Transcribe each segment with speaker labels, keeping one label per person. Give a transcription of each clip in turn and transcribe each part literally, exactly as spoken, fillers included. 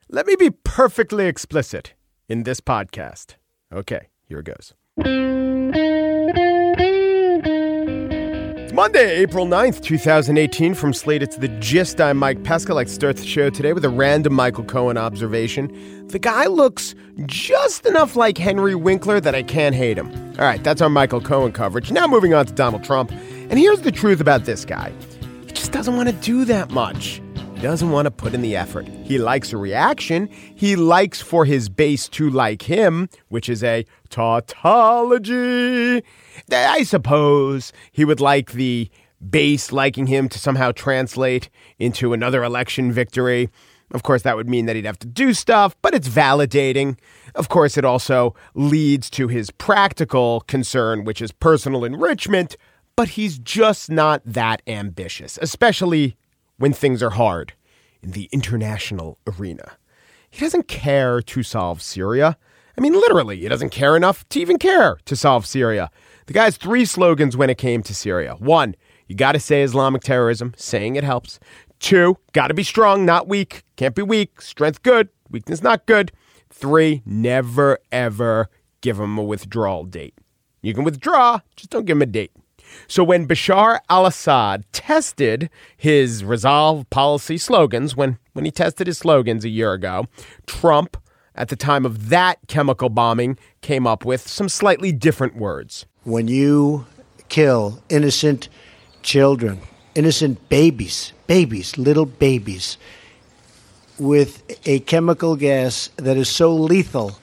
Speaker 1: Let me be perfectly explicit in this podcast. Okay, here it goes. It's Monday, April ninth, twenty eighteen. From Slate, it's The Gist. I'm Mike Pesca. I'd like to start the show today with a random Michael Cohen observation. The guy looks just enough like Henry Winkler that I can't hate him. All right, that's our Michael Cohen coverage. Now moving on to Donald Trump. And here's the truth about this guy. He just doesn't want to do that much. He doesn't want to put in the effort. He likes a reaction. He likes for his base to like him, which is a tautology. I suppose he would like the base liking him to somehow translate into another election victory. Of course, that would mean that he'd have to do stuff, but it's validating. Of course, it also leads to his practical concern, which is personal enrichment, but he's just not that ambitious, especially when things are hard in the international arena. He doesn't care to solve Syria. I mean, literally, he doesn't care enough to even care to solve Syria. The guy has three slogans when it came to Syria. One, you got to say Islamic terrorism. Saying it helps. Two, got to be strong, not weak. Can't be weak. Strength good. Weakness not good. Three, never, ever give him a withdrawal date. You can withdraw, just don't give him a date. So when Bashar al-Assad tested his resolve policy slogans, when, when he tested his slogans a year ago, Trump, at the time of that chemical bombing, came up with some slightly different words.
Speaker 2: When you kill innocent children, innocent babies, babies, little babies, with a chemical gas that is so lethal,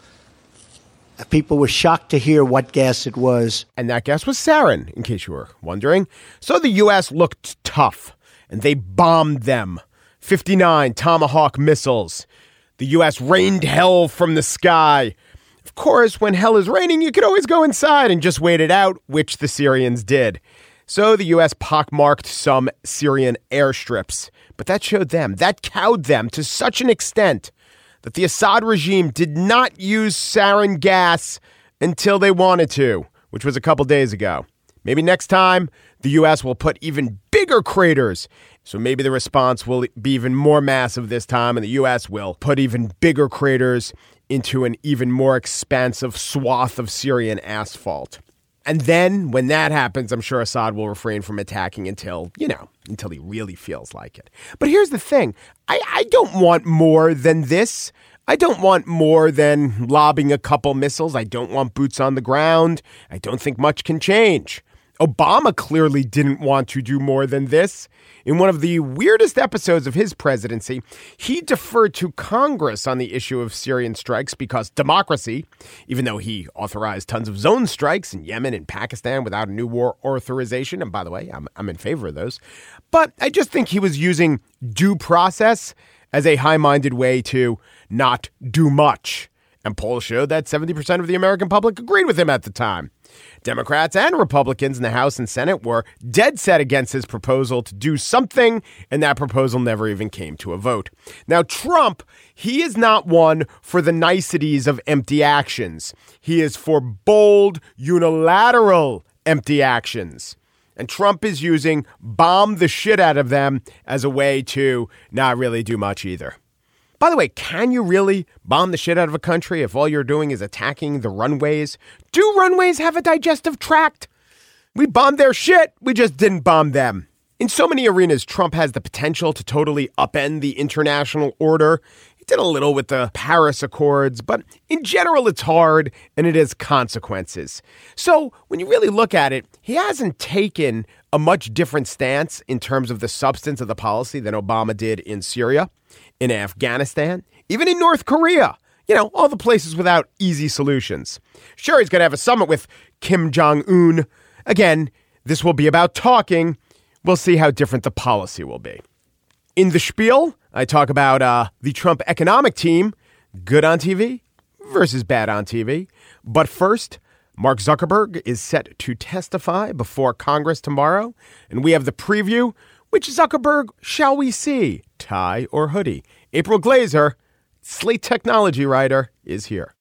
Speaker 2: people were shocked to hear what gas it was.
Speaker 1: And that gas was sarin, in case you were wondering. So the U S looked tough, and they bombed them. fifty-nine Tomahawk missiles. The U S rained hell from the sky. Of course, when hell is raining, you could always go inside and just wait it out, which the Syrians did. So the U S pockmarked some Syrian airstrips. But that showed them, that cowed them to such an extent that the Assad regime did not use sarin gas until they wanted to, which was a couple days ago. Maybe next time, the U S will put even bigger craters. So maybe the response will be even more massive this time, and the U S will put even bigger craters into an even more expansive swath of Syrian asphalt. And then when that happens, I'm sure Assad will refrain from attacking until, you know, until he really feels like it. But here's the thing. I, I don't want more than this. I don't want more than lobbing a couple missiles. I don't want boots on the ground. I don't think much can change. Obama clearly didn't want to do more than this. In one of the weirdest episodes of his presidency, he deferred to Congress on the issue of Syrian strikes because democracy, even though he authorized tons of zone strikes in Yemen and Pakistan without a new war authorization. And by the way, I'm, I'm in favor of those. But I just think he was using due process as a high-minded way to not do much. And polls showed that seventy percent of the American public agreed with him at the time. Democrats and Republicans in the House and Senate were dead set against his proposal to do something, and that proposal never even came to a vote. Now, Trump, he is not one for the niceties of empty actions. He is for bold, unilateral empty actions. And Trump is using bomb the shit out of them as a way to not really do much either. By the way, can you really bomb the shit out of a country if all you're doing is attacking the runways? Do runways have a digestive tract? We bombed their shit. We just didn't bomb them. In so many arenas, Trump has the potential to totally upend the international order. He did a little with the Paris Accords, but in general, it's hard and it has consequences. So when you really look at it, he hasn't taken a much different stance in terms of the substance of the policy than Obama did in Syria, in Afghanistan, even in North Korea. You know, all the places without easy solutions. Sure, he's going to have a summit with Kim Jong-un. Again, this will be about talking. We'll see how different the policy will be. In the spiel, I talk about uh, the Trump economic team, good on T V versus bad on T V. But first, Mark Zuckerberg is set to testify before Congress tomorrow, and we have the preview. Which Zuckerberg shall we see, tie or hoodie? April Glazer, Slate technology writer, is here.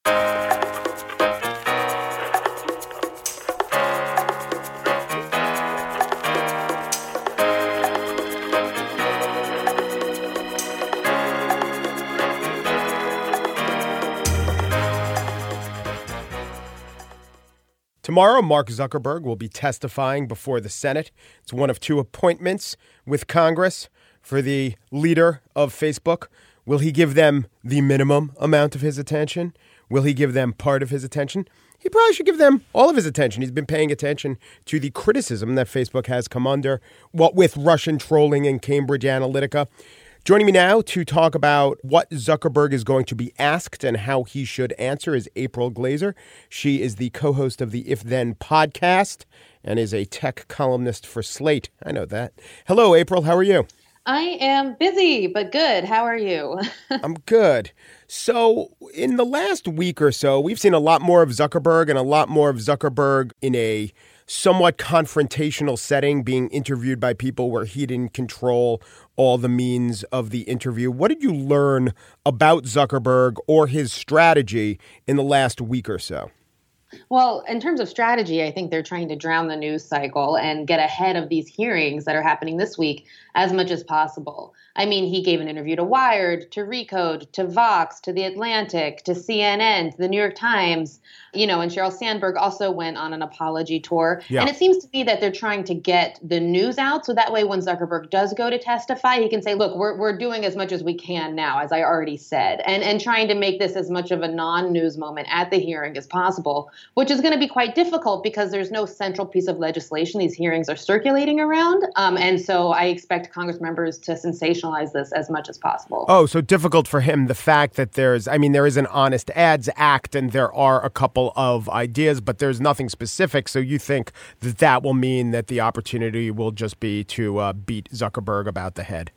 Speaker 1: Tomorrow, Mark Zuckerberg will be testifying before the Senate. It's one of two appointments with Congress for the leader of Facebook. Will he give them the minimum amount of his attention? Will he give them part of his attention? He probably should give them all of his attention. He's been paying attention to the criticism that Facebook has come under, what with Russian trolling and Cambridge Analytica. Joining me now to talk about what Zuckerberg is going to be asked and how he should answer is April Glaser. She is the co-host of the If Then podcast and is a tech columnist for Slate. I know that. Hello, April. How are you?
Speaker 3: I am busy, but good. How are you?
Speaker 1: I'm good. So in the last week or so, we've seen a lot more of Zuckerberg and a lot more of Zuckerberg in a somewhat confrontational setting, being interviewed by people where he didn't control all the means of the interview. What did you learn about Zuckerberg or his strategy in the last week or so?
Speaker 3: Well, in terms of strategy, I think they're trying to drown the news cycle and get ahead of these hearings that are happening this week as much as possible. I mean, he gave an interview to Wired, to Recode, to Vox, to The Atlantic, to C N N, to The New York Times, you know, and Sheryl Sandberg also went on an apology tour. Yeah. And it seems to me that they're trying to get the news out. So that way, when Zuckerberg does go to testify, he can say, look, we're we're doing as much as we can now, as I already said, and, and trying to make this as much of a non-news moment at the hearing as possible, which is going to be quite difficult because there's no central piece of legislation these hearings are circulating around. Um, and so I expect Congress members to sensationalize this as much as possible.
Speaker 1: Oh, so difficult for him. The fact that there's, I mean, there is an Honest Ads Act and there are a couple of ideas, but there's nothing specific. So you think that that will mean that the opportunity will just be to uh, beat Zuckerberg about the head?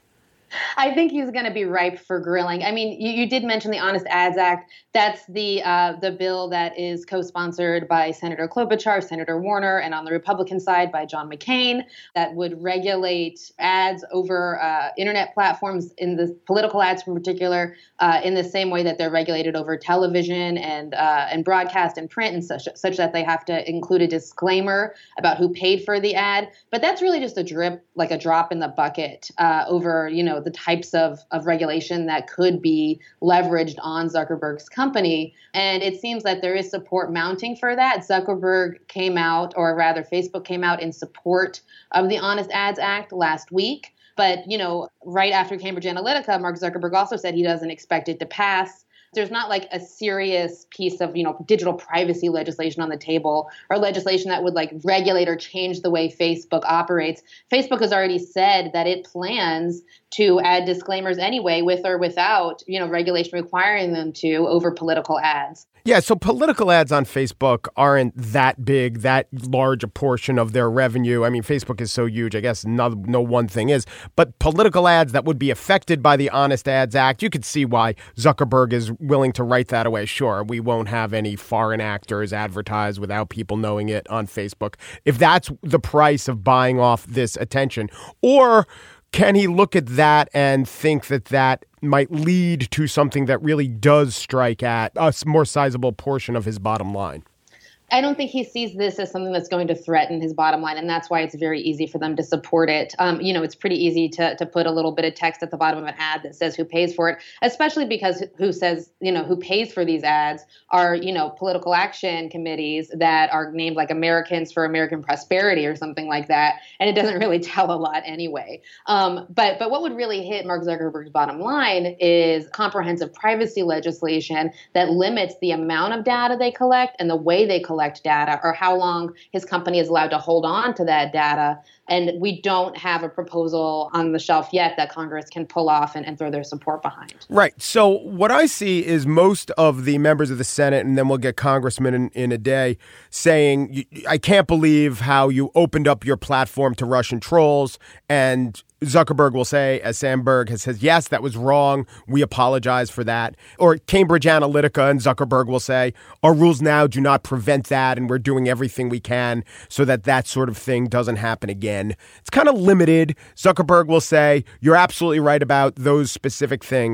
Speaker 3: I think he's going to be ripe for grilling. I mean, you, you did mention the Honest Ads Act. That's the uh, the bill that is co-sponsored by Senator Klobuchar, Senator Warner, and on the Republican side by John McCain, that would regulate ads over uh, internet platforms, in the political ads in particular, uh, in the same way that they're regulated over television and uh, and broadcast and print, and such, such that they have to include a disclaimer about who paid for the ad. But that's really just a drip, like a drop in the bucket uh, over, you know, the types of, of regulation that could be leveraged on Zuckerberg's company. And it seems that there is support mounting for that. Zuckerberg came out, or rather Facebook came out in support of the Honest Ads Act last week. But, you know, right after Cambridge Analytica, Mark Zuckerberg also said he doesn't expect it to pass. There's not like a serious piece of, you know, digital privacy legislation on the table, or legislation that would like regulate or change the way Facebook operates. Facebook has already said that it plans to add disclaimers anyway, with or without, you know, regulation requiring them to over political ads.
Speaker 1: Yeah, so political ads on Facebook aren't that big, that large a portion of their revenue. I mean, Facebook is so huge, I guess no, no one thing is. But political ads that would be affected by the Honest Ads Act, you could see why Zuckerberg is willing to write that away. Sure, we won't have any foreign actors advertise without people knowing it on Facebook. If that's the price of buying off this attention, or can he look at that and think that that might lead to something that really does strike at a more sizable portion of his bottom line?
Speaker 3: I don't think he sees this as something that's going to threaten his bottom line, and that's why it's very easy for them to support it. Um, you know, it's pretty easy to to put a little bit of text at the bottom of an ad that says who pays for it, especially because who says, you know, who pays for these ads are, you know, political action committees that are named like Americans for American Prosperity or something like that, and it doesn't really tell a lot anyway. Um, but but what would really hit Mark Zuckerberg's bottom line is comprehensive privacy legislation that limits the amount of data they collect and the way they collect collect data, or how long his company is allowed to hold on to that data. And we don't have a proposal on the shelf yet that Congress can pull off and, and throw their support behind.
Speaker 1: Right. So what I see is most of the members of the Senate, and then we'll get congressmen in, in a day, saying, I can't believe how you opened up your platform to Russian trolls. And Zuckerberg will say, as Sandberg has said, yes, that was wrong. We apologize for that. Or Cambridge Analytica and Zuckerberg will say, our rules now do not prevent that, and we're doing everything we can so that that sort of thing doesn't happen again. It's kind of limited. Zuckerberg will say, you're absolutely right about those specific things.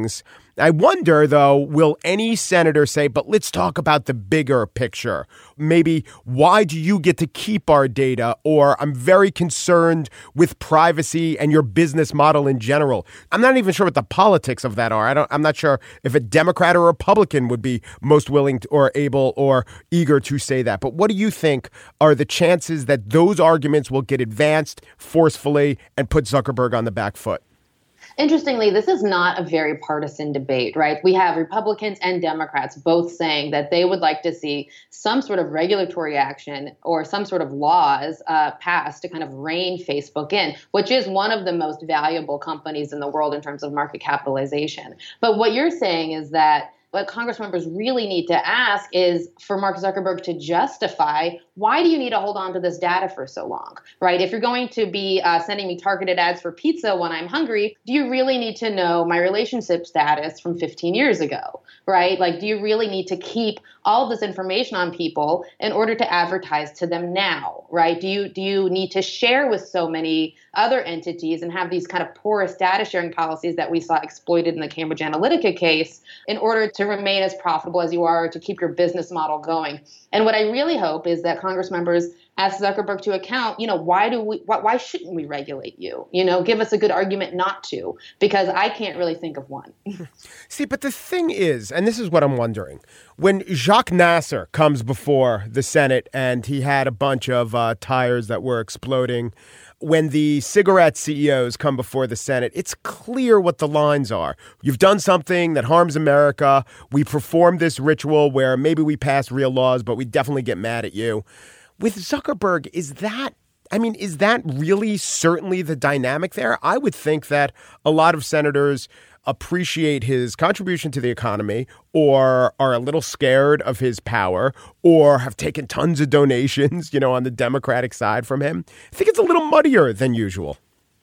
Speaker 1: I wonder, though, will any senator say, but let's talk about the bigger picture? Maybe, why do you get to keep our data? Or I'm very concerned with privacy and your business model in general. I'm not even sure what the politics of that are. I don't, I'm not sure if a Democrat or Republican would be most willing to, or able or eager to say that. But what do you think are the chances that those arguments will get advanced forcefully and put Zuckerberg on the back foot?
Speaker 3: Interestingly, this is not a very partisan debate, right? We have Republicans and Democrats both saying that they would like to see some sort of regulatory action or some sort of laws uh, passed to kind of rein Facebook in, which is one of the most valuable companies in the world in terms of market capitalization. But what you're saying is that what Congress members really need to ask is for Mark Zuckerberg to justify, why do you need to hold on to this data for so long, right? If you're going to be uh, sending me targeted ads for pizza when I'm hungry, do you really need to know my relationship status from fifteen years ago, right? Like, do you really need to keep all of this information on people in order to advertise to them now, right? Do you do you need to share with so many other entities and have these kind of porous data sharing policies that we saw exploited in the Cambridge Analytica case in order to remain as profitable as you are, to keep your business model going? And what I really hope is that Congress members ask Zuckerberg to account, you know, why do we, why, why shouldn't we regulate you? You know, give us a good argument not to, because I can't really think of one.
Speaker 1: See, but the thing is, and this is what I'm wondering, when Jacques Nasser comes before the Senate and he had a bunch of uh, tires that were exploding, when the cigarette C E Os come before the Senate, it's clear what the lines are. You've done something that harms America. We perform this ritual where maybe we pass real laws, but we definitely get mad at you. With Zuckerberg, is that, I mean, is that really certainly the dynamic there? I would think that a lot of senators appreciate his contribution to the economy or are a little scared of his power or have taken tons of donations, you know, on the Democratic side from him. I think it's a little muddier than usual.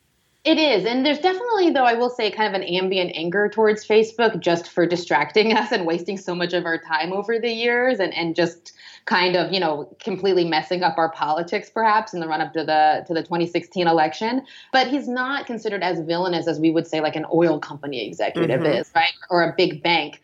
Speaker 3: It is. And there's definitely, though, I will say, kind of an ambient anger towards Facebook just for distracting us and wasting so much of our time over the years and, and just kind of, you know, completely messing up our politics, perhaps, in the run up to the to the twenty sixteen election. But he's not considered as villainous as we would say like an oil company executive mm-hmm. is, right? Or a big bank.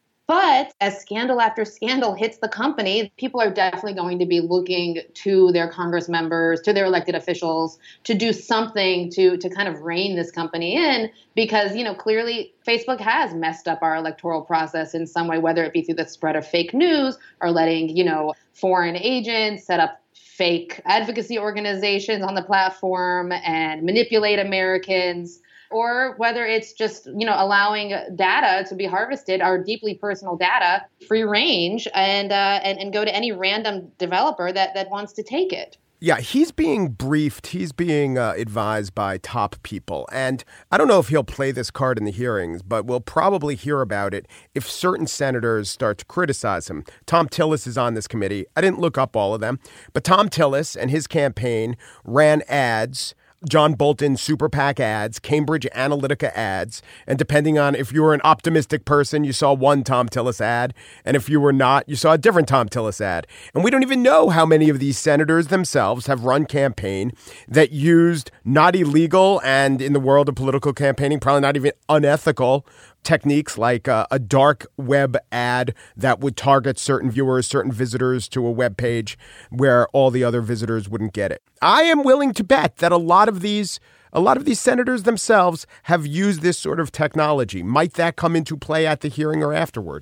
Speaker 3: But as scandal after scandal hits the company, people are definitely going to be looking to their Congress members, to their elected officials to do something to, to kind of rein this company in because, you know, clearly Facebook has messed up our electoral process in some way, whether it be through the spread of fake news or letting, you know, foreign agents set up fake advocacy organizations on the platform and manipulate Americans. Or whether it's just, you know, allowing data to be harvested, our deeply personal data, free range, and uh, and, and go to any random developer that, that wants to take it.
Speaker 1: Yeah, he's being briefed. He's being uh, advised by top people. And I don't know if he'll play this card in the hearings, but we'll probably hear about it if certain senators start to criticize him. Thom Tillis is on this committee. I didn't look up all of them, but Thom Tillis and his campaign ran ads, John Bolton Super PAC ads, Cambridge Analytica ads, and depending on if you were an optimistic person, you saw one Thom Tillis ad, and if you were not, you saw a different Thom Tillis ad. And we don't even know how many of these senators themselves have run campaign that used not illegal and, in the world of political campaigning, probably not even unethical techniques like uh, a dark web ad that would target certain viewers, certain visitors to a web page where all the other visitors wouldn't get it. I am willing to bet that a lot of these a lot of these senators themselves have used this sort of technology. Might that come into play at the hearing or afterward?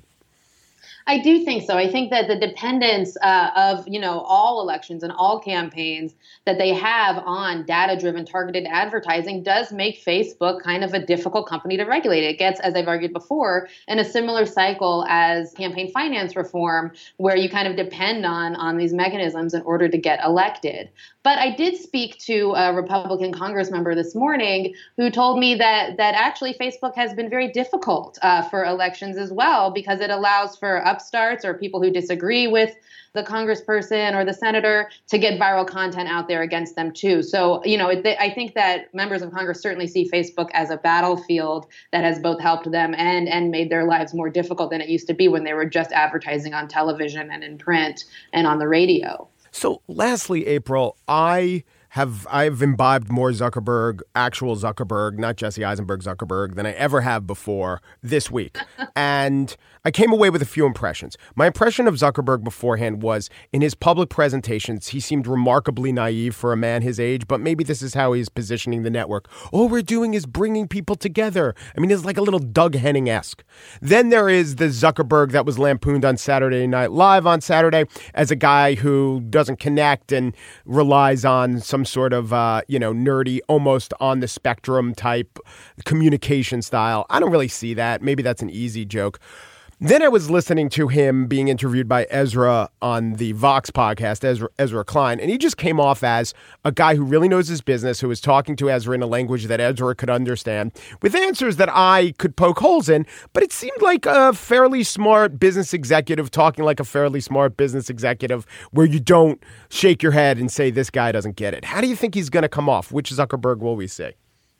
Speaker 3: I do think so. I think that the dependence uh, of, you know, all elections and all campaigns that they have on data-driven targeted advertising does make Facebook kind of a difficult company to regulate. It gets, as I've argued before, in a similar cycle as campaign finance reform, where you kind of depend on, on these mechanisms in order to get elected. But I did speak to a Republican Congress member this morning who told me that that actually Facebook has been very difficult uh, for elections as well, because it allows for upstarts or people who disagree with the congressperson or the senator to get viral content out there against them too. So, you know, it, I think that members of Congress certainly see Facebook as a battlefield that has both helped them and and made their lives more difficult than it used to be when they were just advertising on television and in print and on the radio.
Speaker 1: So lastly, April, I have I've imbibed more Zuckerberg, actual Zuckerberg, not Jesse Eisenberg Zuckerberg, than I ever have before this week. And I came away with a few impressions. My impression of Zuckerberg beforehand was in his public presentations, he seemed remarkably naive for a man his age, but maybe this is how he's positioning the network. All we're doing is bringing people together. I mean, it's like a little Doug Henning-esque. Then there is the Zuckerberg that was lampooned on Saturday Night Live on Saturday as a guy who doesn't connect and relies on some sort of, uh, you know, nerdy, almost on the spectrum type communication style. I don't really see that. Maybe that's an easy joke. Then I was listening to him being interviewed by Ezra on the Vox podcast, Ezra, Ezra Klein, and he just came off as a guy who really knows his business, who was talking to Ezra in a language that Ezra could understand, with answers that I could poke holes in, but it seemed like a fairly smart business executive talking like a fairly smart business executive where you don't shake your head and say, this guy doesn't get it. How do you think he's going to come off? Which Zuckerberg will we see?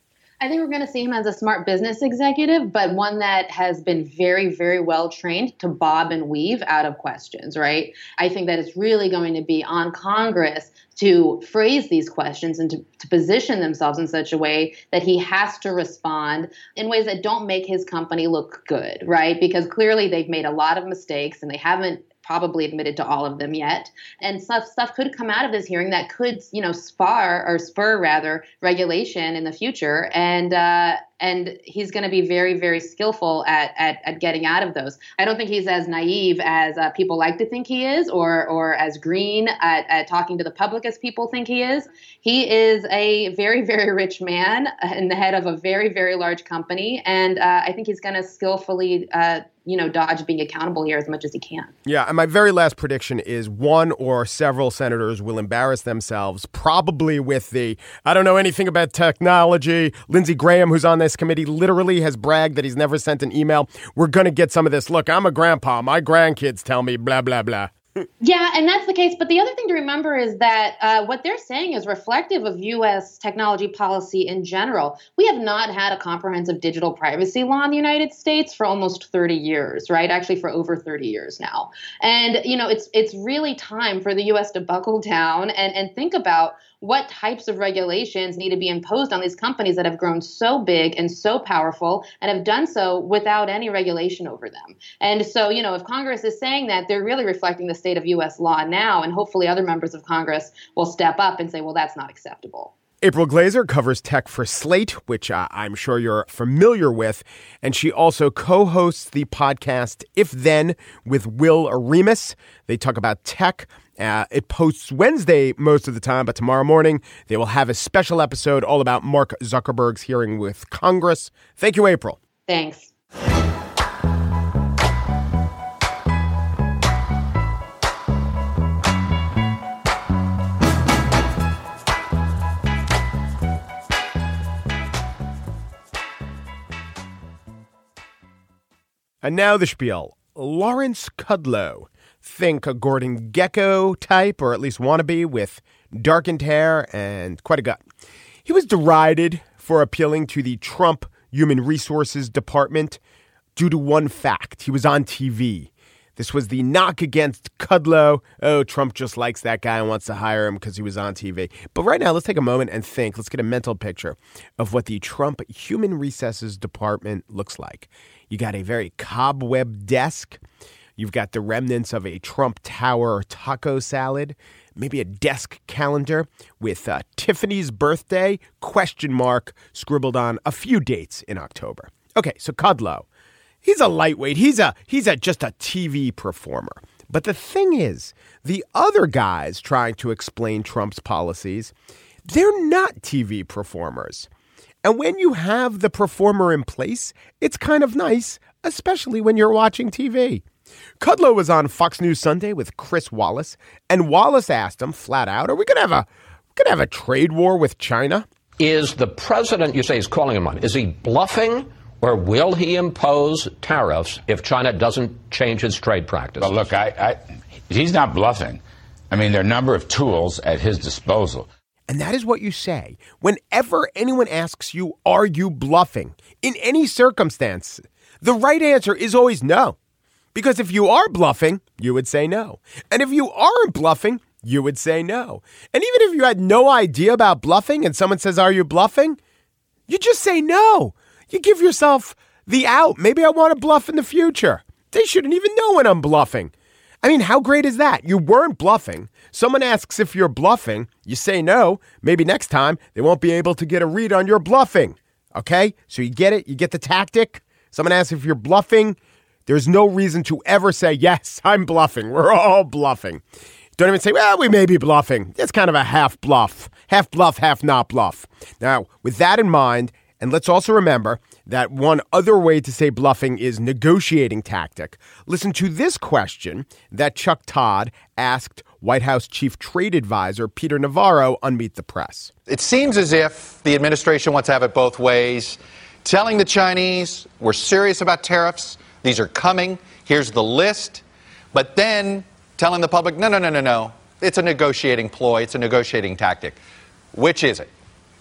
Speaker 3: I think we're going to see him as a smart business executive, but one that has been very, very well trained to bob and weave out of questions, right? I think that it's really going to be on Congress to phrase these questions and to, to position themselves in such a way that he has to respond in ways that don't make his company look good, right? Because clearly they've made a lot of mistakes and they haven't probably admitted to all of them yet. And stuff stuff could come out of this hearing that could, you know, spar or spur rather regulation in the future. And uh, and he's going to be very, very skillful at, at at getting out of those. I don't think he's as naive as uh, people like to think he is, or or as green at, at talking to the public as people think he is. He is a very, very rich man and the head of a very, very large company. And uh, I think he's going to skillfully uh, you know, dodge being accountable here as much as he can.
Speaker 1: Yeah, and my very last prediction is one or several senators will embarrass themselves, probably with the, I don't know anything about technology. Lindsey Graham, who's on this committee, literally has bragged that he's never sent an email. We're going to get some of this. Look, I'm a grandpa. My grandkids tell me blah, blah, blah.
Speaker 3: Yeah, and that's the case. But the other thing to remember is that uh, what they're saying is reflective of U S technology policy in general. We have not had a comprehensive digital privacy law in the United States for almost thirty years, right? Actually, for over thirty years now. And, you know, it's it's really time for the U S to buckle down and, and think about what types of regulations need to be imposed on these companies that have grown so big and so powerful and have done so without any regulation over them. And so, you know, if Congress is saying that, they're really reflecting the state of U S law now, and hopefully other members of Congress will step up and say, well, that's not acceptable.
Speaker 1: April Glaser covers tech for Slate, which uh, I'm sure you're familiar with, and she also co-hosts the podcast If Then with Will Aremus. They talk about tech. Uh, it posts Wednesday most of the time, but tomorrow morning they will have a special episode all about Mark Zuckerberg's hearing with Congress. Thank you, April.
Speaker 3: Thanks.
Speaker 1: And now the spiel. Lawrence Kudlow. Think a Gordon Gekko type, or at least wannabe, with darkened hair and quite a gut. He was derided for appealing to the Trump Human Resources Department due to one fact. He was on T V. This was the knock against Kudlow. Oh, Trump just likes that guy and wants to hire him because he was on T V. But right now, let's take a moment and think. Let's get a mental picture of what the Trump Human Resources Department looks like. You got a very cobweb desk. You've got the remnants of a Trump Tower taco salad, maybe a desk calendar with uh, Tiffany's birthday, question mark, scribbled on a few dates in October. Okay, so Kudlow, he's a lightweight. He's a he's a just a T V performer. But the thing is, the other guys trying to explain Trump's policies, they're not T V performers. And when you have the performer in place, it's kind of nice, especially when you're watching T V. Kudlow was on Fox News Sunday with Chris Wallace, and Wallace asked him flat out, are we going to have a going to have a trade war with China?
Speaker 4: Is the president, you say he's calling him on, is he bluffing, or will he impose tariffs if China doesn't change its trade practices?
Speaker 5: Well, look, I, I, he's not bluffing. I mean, there are a number of tools at his disposal.
Speaker 1: And that is what you say whenever anyone asks you, are you bluffing? In any circumstance, the right answer is always no. Because if you are bluffing, you would say no. And if you aren't bluffing, you would say no. And even if you had no idea about bluffing and someone says, are you bluffing? You just say no. You give yourself the out. Maybe I want to bluff in the future. They shouldn't even know when I'm bluffing. I mean, how great is that? You weren't bluffing. Someone asks if you're bluffing. You say no. Maybe next time they won't be able to get a read on your bluffing. Okay? So you get it? You get the tactic? Someone asks if you're bluffing. There's no reason to ever say, yes, I'm bluffing. We're all bluffing. Don't even say, well, we may be bluffing. It's kind of a half bluff. Half bluff, half not bluff. Now, with that in mind, and let's also remember that one other way to say bluffing is negotiating tactic. Listen to this question that Chuck Todd asked White House Chief Trade Advisor Peter Navarro on Meet the Press.
Speaker 6: It seems as if the administration wants to have it both ways, telling the Chinese we're serious about tariffs. These are coming. Here's the list. But then telling the public, no, no, no, no, no. It's a negotiating ploy. It's a negotiating tactic. Which is it?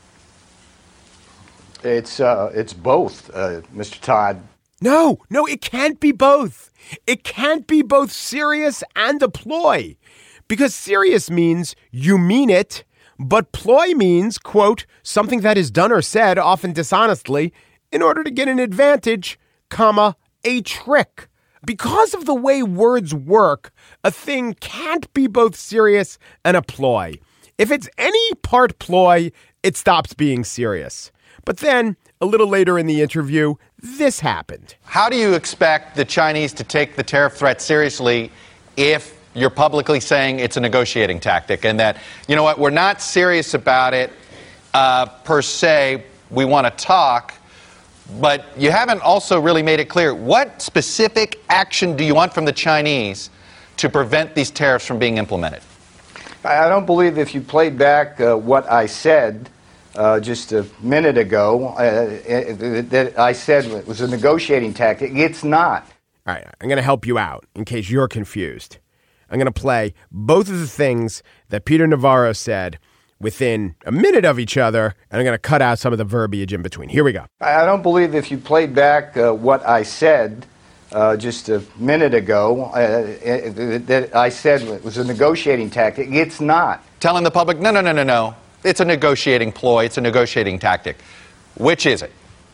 Speaker 2: It's uh, it's both, uh, Mister Todd.
Speaker 1: No, no, it can't be both. It can't be both serious and a ploy. Because serious means you mean it, but ploy means, quote, something that is done or said, often dishonestly, in order to get an advantage, comma, a trick. Because of the way words work, a thing can't be both serious and a ploy. If it's any part ploy, it stops being serious. But then, a little later in the interview, this happened.
Speaker 6: How do you expect the Chinese to take the tariff threat seriously if you're publicly saying it's a negotiating tactic and that, you know what, we're not serious about it uh, per se, we want to talk, but you haven't also really made it clear. What specific action do you want from the Chinese to prevent these tariffs from being implemented?
Speaker 2: I don't believe if you played back uh, what I said uh, just a minute ago, uh, that I said it was a negotiating tactic. It's not.
Speaker 1: All right, I'm going to help you out in case you're confused. I'm going to play both of the things that Peter Navarro said within a minute of each other, and I'm going to cut out some of the verbiage in between. Here we go.
Speaker 2: I don't believe if you played back uh, what I said uh, just a minute ago, uh, that I said it was a negotiating tactic. It's not.
Speaker 6: Telling the public, no, no, no, no, no. It's a negotiating ploy. It's a negotiating tactic. Which is it?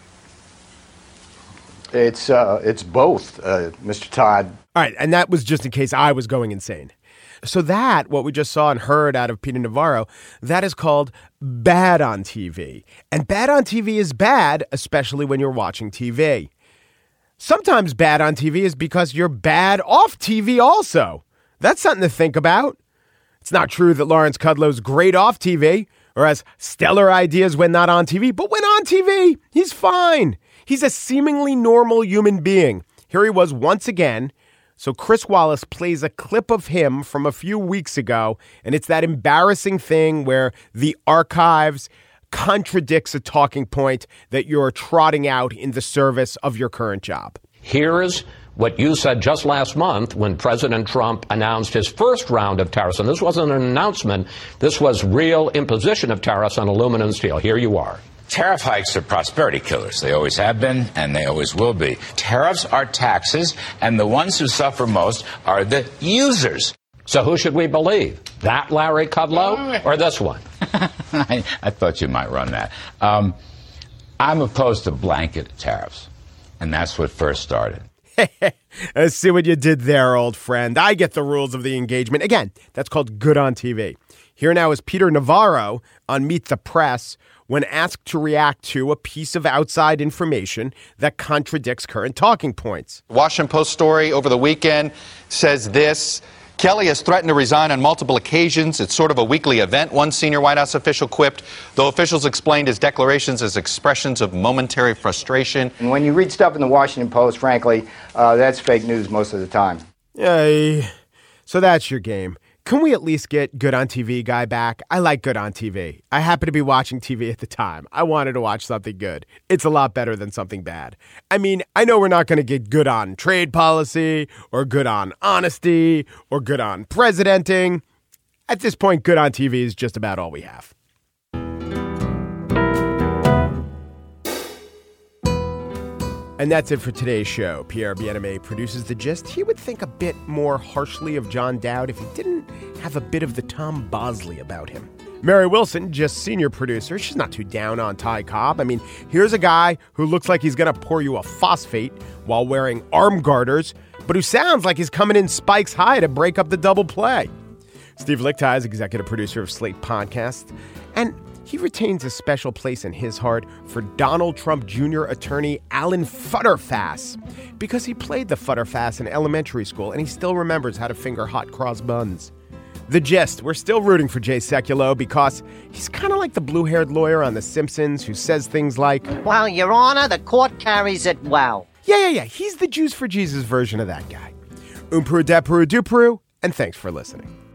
Speaker 2: It's uh, it's both, uh, Mister Todd.
Speaker 1: All right, and that was just in case I was going insane. So that, what we just saw and heard out of Peter Navarro, that is called bad on T V. And bad on T V is bad, especially when you're watching T V. Sometimes bad on T V is because you're bad off T V also. That's something to think about. It's not true that Lawrence Kudlow's great off T V or has stellar ideas when not on T V, but when on T V, he's fine. He's a seemingly normal human being. Here he was once again. So Chris Wallace plays a clip of him from a few weeks ago, and it's that embarrassing thing where the archives contradicts a talking point that you're trotting out in the service of your current job.
Speaker 4: Here's what you said just last month when President Trump announced his first round of tariffs. And this wasn't an announcement. This was real imposition of tariffs on aluminum and steel. Here you are.
Speaker 5: Tariff hikes are prosperity killers. They always have been, and they always will be. Tariffs are taxes, and the ones who suffer most are the users.
Speaker 4: So who should we believe? That Larry Kudlow or this one?
Speaker 5: I, I thought you might run that. Um, I'm opposed to blanket tariffs, and that's what first started.
Speaker 1: I see what you did there, old friend. I get the rules of the engagement. Again, that's called good on T V. Here now is Peter Navarro on Meet the Press when asked to react to a piece of outside information that contradicts current talking points.
Speaker 6: Washington Post story over the weekend says this. Kelly has threatened to resign on multiple occasions. It's sort of a weekly event, one senior White House official quipped, though officials explained his declarations as expressions of momentary frustration.
Speaker 2: And when you read stuff in the Washington Post, frankly, uh, that's fake news most of the time.
Speaker 1: Yay. So that's your game. Can we at least get Good on T V guy back? I like Good on T V. I happened to be watching T V at the time. I wanted to watch something good. It's a lot better than something bad. I mean, I know we're not going to get good on trade policy or good on honesty or good on presidenting. At this point, Good on T V is just about all we have. And that's it for today's show. Pierre Bien-Aimé produces The Gist. He would think a bit more harshly of John Dowd if he didn't have a bit of the Tom Bosley about him. Mary Wilson, just senior producer, she's not too down on Ty Cobb. I mean, here's a guy who looks like he's going to pour you a phosphate while wearing arm garters, but who sounds like he's coming in spikes high to break up the double play. Steve Lickteig is executive producer of Slate Podcast, and he retains a special place in his heart for Donald Trump Junior attorney Alan Futterfass, because he played the Futterfass in elementary school and he still remembers how to finger hot cross buns. The Gist, we're still rooting for Jay Sekulow because he's kind of like the blue-haired lawyer on The Simpsons who says things like,
Speaker 7: "Well, Your Honor, the court carries it well."
Speaker 1: Yeah, yeah, yeah, he's the Jews for Jesus version of that guy. Um Peru, de Peru, du Peru, and thanks for listening.